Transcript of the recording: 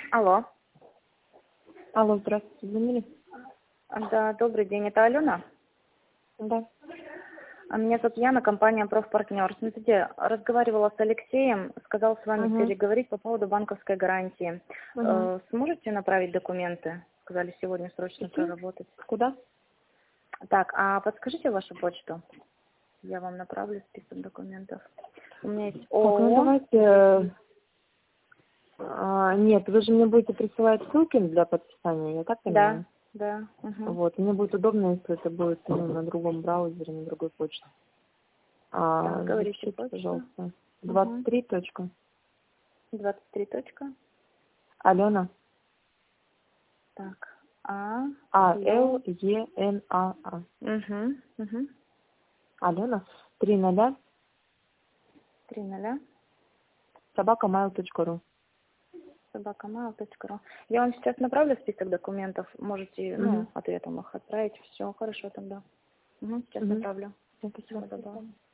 Алло. Алло, здравствуйте, звонили? Да, добрый день, это Алена? Да. Меня зовут Яна, компания «Профпартнер». Смотрите, разговаривала с Алексеем, сказал с вами переговорить по поводу банковской гарантии. Сможете направить документы? Сказали сегодня срочно проработать. Куда? Так, а подскажите вашу почту. Я вам направлю список документов. У меня есть ООО. Так, ну давайте... нет, вы же мне будете присылать ссылки для подписания, я так понимаю? Да. Вот, мне будет удобно, если это будет на другом браузере, на другой почте. Так, говорите запишите, почту. пожалуйста. 23 точка. 23 точка. Алена. Так. А-Л-Е-Н-А-А. Алена. 3:0. 3:0. @mail.ru. @mail.ru. Я вам сейчас направлю список документов. Можете, ответом их отправить. Все, хорошо тогда. Сейчас направлю. Спасибо. Доброго.